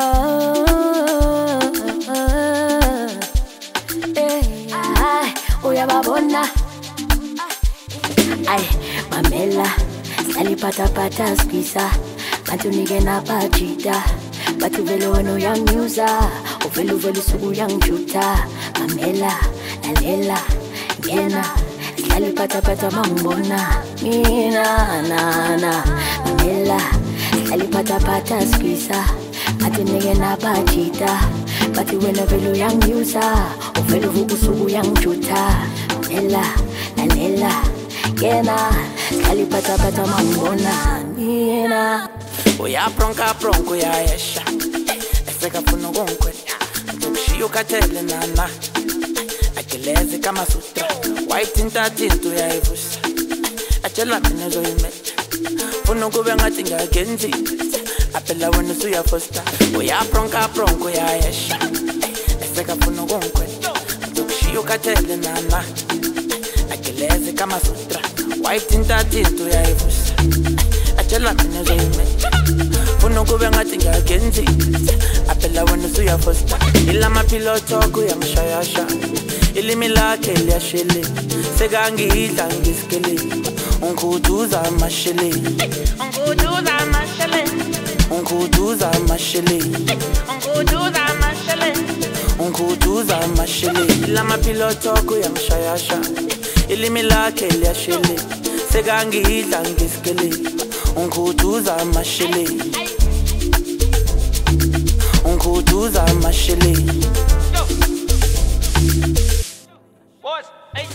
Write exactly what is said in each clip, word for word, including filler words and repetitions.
Uyababona ay mamela salipata pata squeeza bantu nige na bajita batu vele wena uyangiuza uvele uvele suku uyangijuta mamela lalela ngena salipata pata mambona mina na na mamela salipata pata squeeza bantu nige na bajita batu wena vele uyangiuza uvele uvele suku uyangijuta mamela lalela ngena salipata pata mambona mina Uya pronka pronko ya yesha Eseka puno gonkwe Tukishiyo katele nana Akeleze kama sutra White tinta tintu ya evusa Achela minezo imecha Puno kube ngati nga genzi Apela wenu suya fosta Uya pronka pronko ya yesha Eseka puno gonkwe Tukishiyo katele nana Akeleze kama sutra White tinta tintu ya evusa Achela minezo imecha Funo kube ngati ngagenzi Apela wena suya fosta Ila mapilo toko ya mshayasha Ilimi lake liyashele Segangihidla ngiskele Unkuduza mashele Unkuduza mashele Unkuduza mashele Unkuduza mashele Unkuduza mashele Ila mapilo toko ya mshayasha Ilimi lake liyashele Segangihidla ngiskele Unkuduza mashele Unkuduza mashele Boys, hey.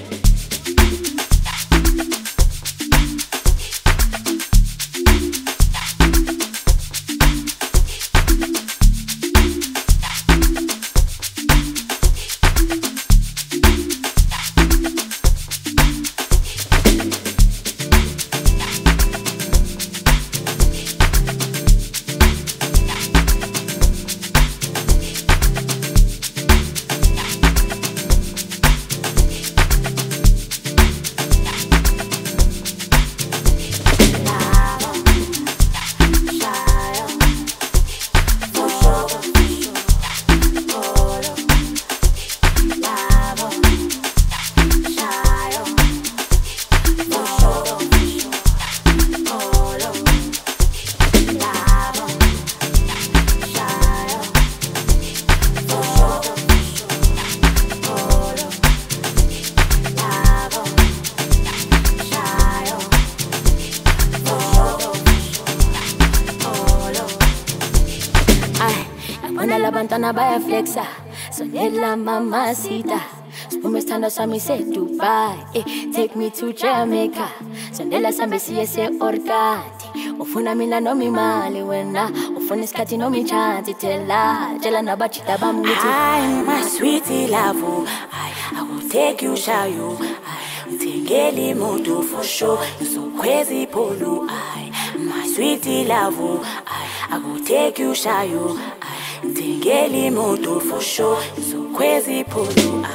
Bantana baya flexa Sonela mamacita Spume stando sami se Dubai eh, Take me to Jamaica Sonela sambe siye se orkati Ufuna mina no mi mali wena Ufuna skati no mi chanti tela Jela na bachita bamuti I'm my sweetie love I, I will take you, show you I Tingeli moto for sure You so crazy polo I, my sweetie love I, I will take you, show you Tingeli moto for sure, so crazy polo.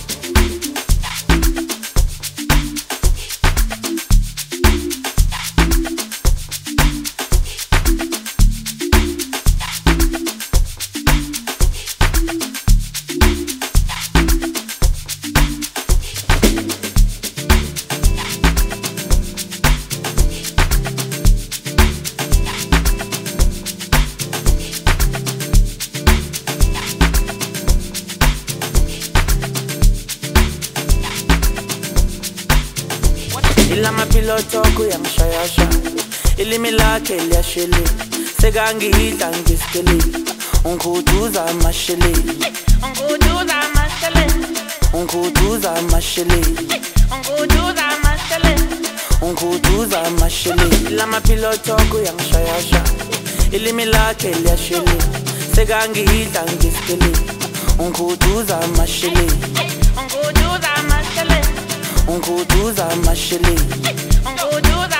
Ila mapilo toko ya mshayasha Ilimi lake liyashele Segangihidla ngiskele Unkuduza mashele Unkuduza mashele Unkuduza mashele Unkuduza mashele Unkuduza mashele Ila mapilo toko ya mshayasha Ilimi lake liyashele Segangihidla ngiskele Unkuduza mashele Unkuduza mashele Unkuduza mashele Unkuduza